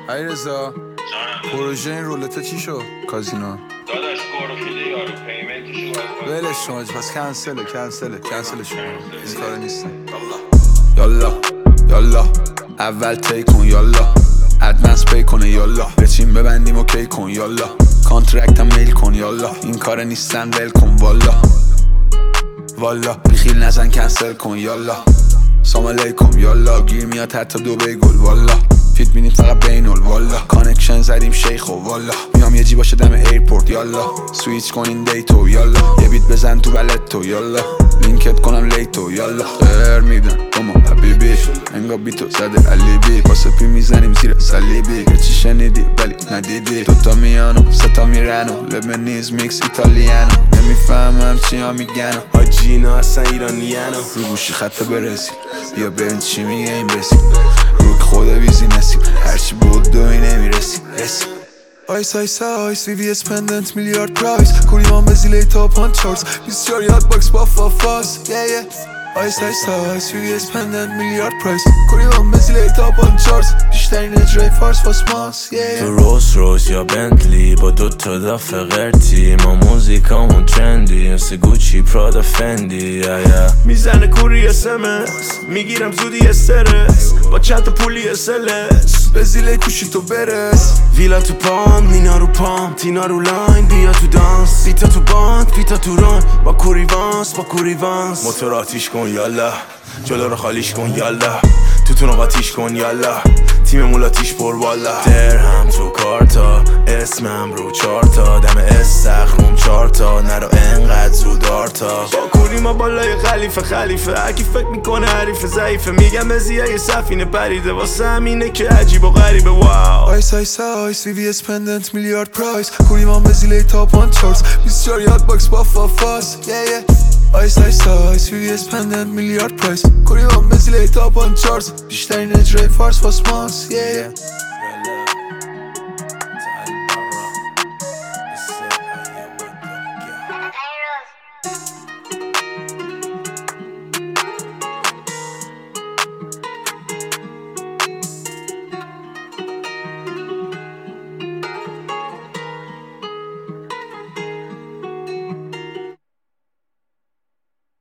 علیرضا پروژه این رولته چی شد؟ کازینو داداش گروفیده یارو پیمنتشو باید ولش شما پس کنسله شما این کارو نیستم. یالا اول تی کن یالا ادوانس پی کنه یالا بچین ببندیم اوکی کن یالا کانترکتم میل کن یالا این کار نیستن ول کن والا بیخیل نزن کنسل کن یالا سلام علیکم یالا گیر میاد حتی دو بیگل والا فیت مینیم فقط بینول والا کانکشن زدیم شیخ و والا میام یه جی باشه دم ایرپورت یالا سویچ کنین دیتو یالا یه بیت بزن تو ولتو یالا لینکت کنم لیتو یالا خیر میدن اما حبیبی انگا بیتو زده علیبی واسه پی میزنیم زیر صلیبی چی شنیدی ولی ندیدی دوتا میانو ستا میرنو لبنیز میکس ایتالیانو نمیفهمم چی ها میگنو حاجی اینا اصلا ایرانیانو رو گوشی خط برسیم بیا ببین چی میگه این بسیم روک خود ویزی نسیم هرچی بود دوی نمیرسیم آیس VVS پندنت میلیارد پرایس کوریمان بزیلی تا پانچارز 24 یاد باکس با فافاس آیس VVS پندنت میلیارد پرایس کوریمان بزیلی تا پانچارز بیشترین اجرای فارس واس ماس تو روز یا بنتلی با دوتا دافه قرتی ما موزیکامون ترندی مثل گوچی پرادا فندی میزنه کوری SMS میگیرم زودی استرس با چند تا پولی SLS بزیلی کوشی تو برس ویلا تو پام نینا رو پام تینا رو لاین بیا تو دانس بیتا تو باند بیتا تو ران با کوریوانس موتور آتیش کن یالا جلو رو خالیش کن یالا توتون رو قاتیش کن یالا تیم مولاتیش پر والا درهم تو کارتا اسمم رو چارتا دم استخرم چارتا نرو انقدر زود آرتا با کوری ما بالای خلیفه اکی فکر میکنه حریف ضعیفه میگم بزیه یه سفینه پریده واسه همینه که عجیب و غریبه واو آیس VVS پندنت میلیارد پرایس کوریمان بزیلی تا پانچارز 24 یاد باکس با فافاس آیس VVS پندنت میلیارد پرایس کوریمان بزیلی تا پانچارز بیشترین اجرای فارس واس ماس